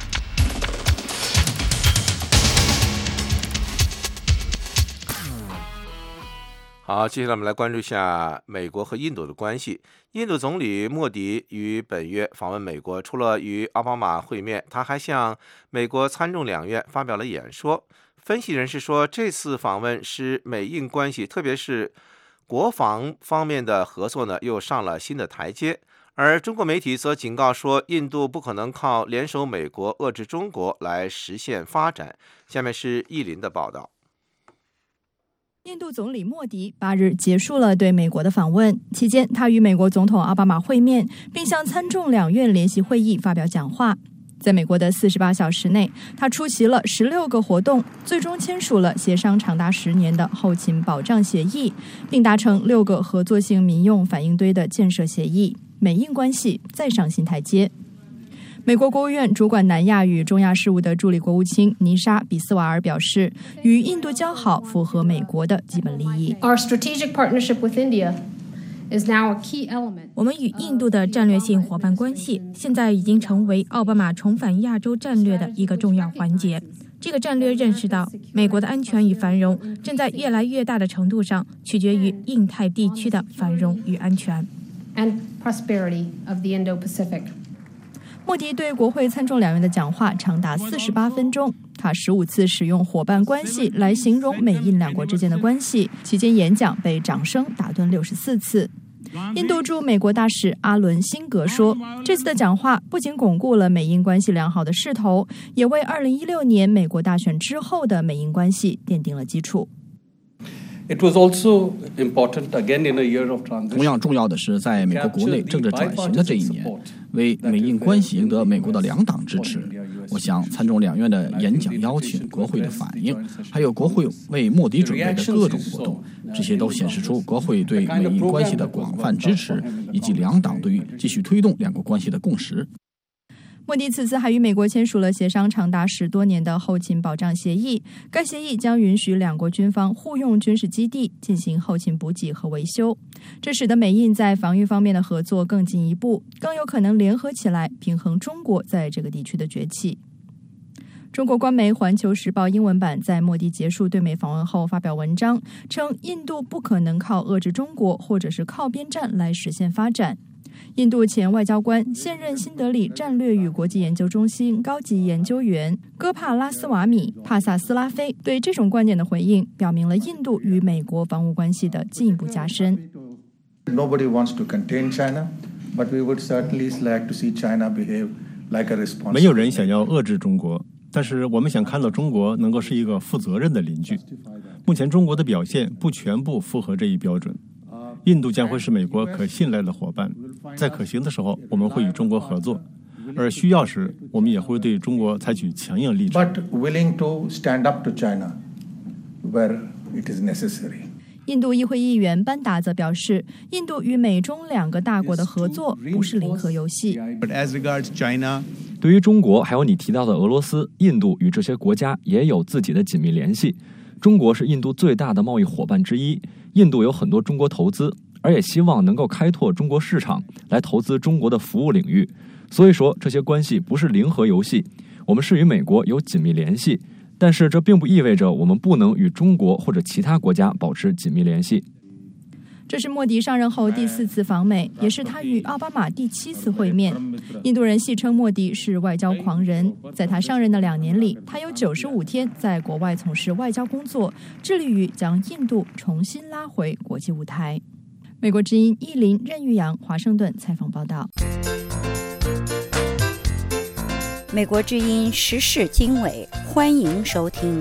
好，接下来我们来关注一下美国和印度的关系。印度总理莫迪于本月访问美国，除了与奥巴马会面，他还向美国参众两院发表了演说。分析人士说，这次访问使美印关系，特别是国防方面的合作呢，又上了新的台阶。而中国媒体则警告说，印度不可能靠联手美国遏制中国来实现发展。下面是易林的报道。 印度总理莫迪8日结束了对美国的访问，期间他与美国总统奥巴马会面，并向参众两院联席会议发表讲话。在美国的48小时内，他出席了16个活动，最终签署了协商长达10年的后勤保障协议，并达成6个合作性民用反应堆的建设协议，美印关系再上新台阶。美国国务院主管南亚与中亚事务的助理国务卿尼莎·比斯瓦尔表示，与印度交好符合美国的基本利益。 Our strategic partnership with India is now a key element. 我们与印度的战略性伙伴关系现在已经成为奥巴马重返亚洲战略的一个重要环节。这个战略认识到，美国的安全与繁荣正在越来越大的程度上取决于印太地区的繁荣与安全。 And prosperity of the Indo-Pacific. 莫迪对国会参众两院的讲话长达48分钟，他15次使用伙伴关系来形容美印两国之间的关系，期间演讲被掌声打断64次。印度驻美国大使阿伦·辛格说，这次的讲话不仅巩固了美印关系良好的势头，也为2016年美国大选之后的美印关系奠定了基础。 同样重要的是，在美国国内政治转型的这一年，为美印关系赢得美国的两党支持。我想参众两院的演讲邀请、国会的反应，还有国会为莫迪准备的各种活动，这些都显示出国会对美印关系的广泛支持，以及两党对于继续推动两国关系的共识。 莫迪此次还与美国签署了协商长达10多年的后勤保障协议，该协议将允许两国军方互用军事基地进行后勤补给和维修，这使得美印在防御方面的合作更进一步，更有可能联合起来平衡中国在这个地区的崛起。中国官媒《环球时报》英文版在莫迪结束对美访问后发表文章，称印度不可能靠遏制中国或者是靠边站来实现发展。印度前外交官、现任新德里战略与国际研究中心高级研究员戈帕拉斯瓦米·帕萨斯拉菲对这种观点的回应，表明了印度与美国防务关系的进一步加深。 Nobody wants to contain China, but we would certainly like to see China behave like a responsible. 没有人想要遏制中国，但是我们想看到中国能够是一个负责任的邻居。目前中国的表现不全部符合这一标准。印度将会是美国可信赖的伙伴，在可行的时候，我们会与中国合作，而需要时，我们也会对中国采取强硬立场。 But willing to stand up to China where it is necessary. 印度议会议员班达则表示，印度与美中两个大国的合作不是零和游戏。 But as regards China, 对于中国，还有你提到的俄罗斯、印度与这些国家也有自己的紧密联系。 中国是印度最大的贸易伙伴之一，印度有很多中国投资，而也希望能够开拓中国市场，来投资中国的服务领域。所以说，这些关系不是零和游戏，我们是与美国有紧密联系，但是这并不意味着我们不能与中国或者其他国家保持紧密联系。 这是莫迪上任后第4次访美，也是他与奥巴马第7次会面。印度人戏称莫迪是外交狂人。在他上任的2年里，他有95天在国外从事外交工作，致力于将印度重新拉回国际舞台。美国之音依林、任玉阳，华盛顿采访报道。 美国之音时事经纬，欢迎收听。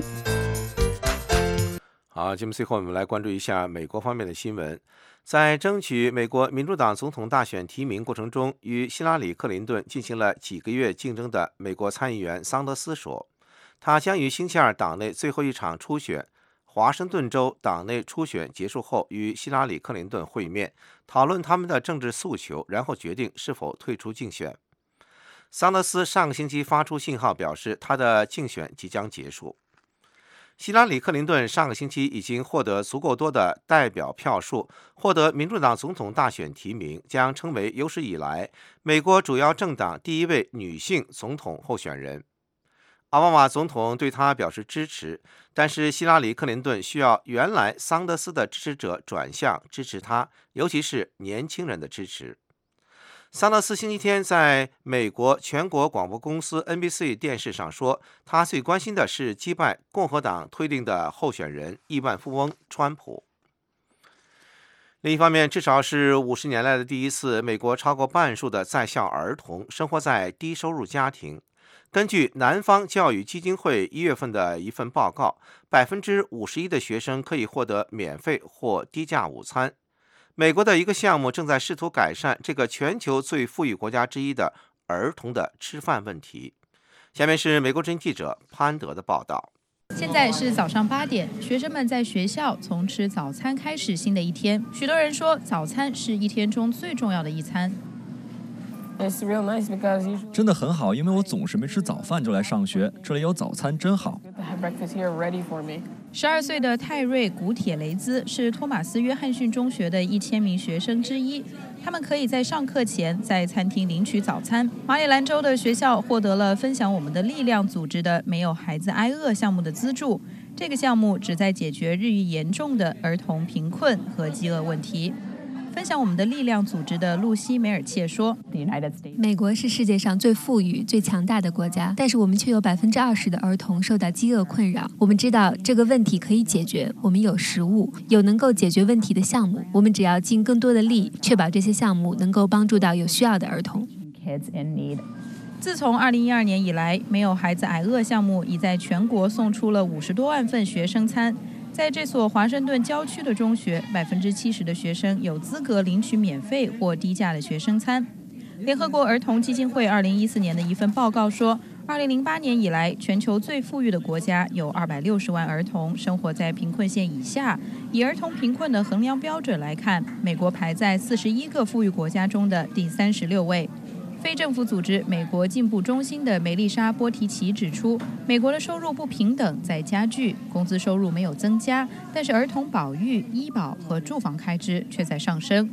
好，节目最后我们来关注一下美国方面的新闻。在争取美国民主党总统大选提名过程中，与希拉里·克林顿进行了几个月竞争的美国参议员桑德斯说，他将于星期二党内最后一场初选华盛顿州党内初选结束后与希拉里·克林顿会面，讨论他们的政治诉求，然后决定是否退出竞选。桑德斯上个星期发出信号表示，他的竞选即将结束。希拉里·克林顿上个星期已经获得足够多的代表票数，获得民主党总统大选提名，将成为有史以来美国主要政党第一位女性总统候选人。奥巴马总统对他表示支持，但是希拉里·克林顿需要原来桑德斯的支持者转向支持他，尤其是年轻人的支持。桑德斯星期天在美国全国广播公司 NBC 电视上说，他最关心的是击败共和党推定的候选人亿万富翁川普。另一方面，至少是50年来的第一次，美国超过半数的在校儿童生活在低收入家庭。根据南方教育基金会1月份的一份报告，51%的学生可以获得免费或低价午餐。美国的一个项目正在试图改善这个全球最富裕国家之一的儿童的吃饭问题。下面是美国之音记者潘德的报道。 现在是早上8点，学生们在学校从吃早餐开始新的一天。许多人说，早餐是一天中最重要的一餐。 真的很好，因为我总是没吃早饭就来上学，这里有早餐真好。 12岁的泰瑞·古铁雷兹是托马斯·约翰逊中学的1000名学生之一，他们可以在上课前在餐厅领取早餐。马里兰州的学校获得了分享我们的力量组织的没有孩子挨饿项目的资助，这个项目旨在解决日益严重的儿童贫困和饥饿问题。分享我们的力量组织的露西·梅尔切说， 美国是世界上最富裕最强大的国家，但是我们却有20%的儿童受到饥饿困扰。我们知道这个问题可以解决，我们有食物，有能够解决问题的项目，我们只要尽更多的力，确保这些项目能够帮助到有需要的儿童。 自从2012年以来，没有孩子挨饿项目已在全国送出了50多万份学生餐。在这所华盛顿郊区的中学，70%的学生有资格领取免费或低价的学生餐。联合国儿童基金会2014年的一份报告说，2008年以来，全球最富裕的国家有260万儿童生活在贫困线以下。以儿童贫困的衡量标准来看，美国排在41个富裕国家中的第36位。非政府组织美国进步中心的梅丽莎·波提奇指出，美国的收入不平等在加剧，工资收入没有增加，但是儿童保育、医保和住房开支却在上升。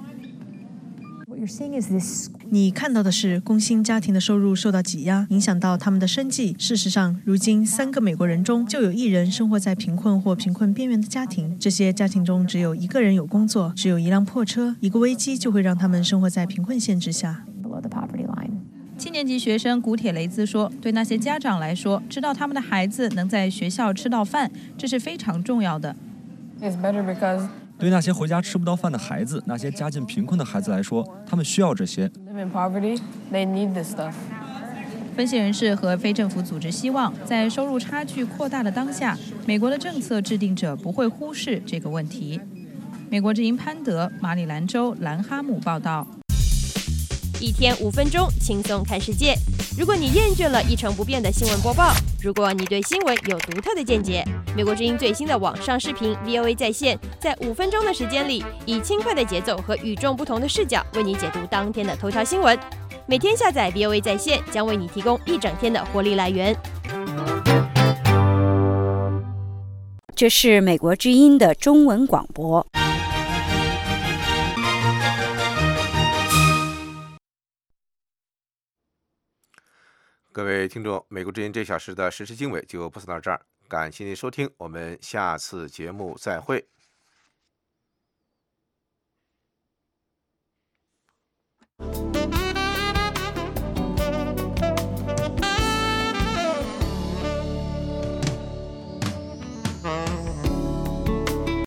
你看到的是工薪家庭的收入受到挤压，影响到他们的生计。事实上，如今3个美国人中就有1人生活在贫困或贫困边缘的家庭。这些家庭中只有1个人有工作，只有1辆破车，一个危机就会让他们生活在贫困线之下。 7年级学生古铁雷兹说，对那些家长来说，知道他们的孩子能在学校吃到饭，这是非常重要的。 对那些回家吃不到饭的孩子，那些家境贫困的孩子来说，他们需要这些。 分析人士和非政府组织希望，在收入差距扩大的当下，美国的政策制定者不会忽视这个问题。美国之音潘德，马里兰州兰哈姆报道。 一天5分钟，轻松看世界。如果你厌倦了一成不变的新闻播报，如果你对新闻有独特的见解，美国之音最新的网上视频 VOA 在线，在5分钟的时间里，以轻快的节奏和与众不同的视角，为你解读当天的头条新闻。每天下载 VOA 在线，将为你提供一整天的活力来源。 这是美国之音的中文广播。 各位听众，美国之音这小时的时事经纬就播送到这儿，感谢您收听，我们下次节目再会。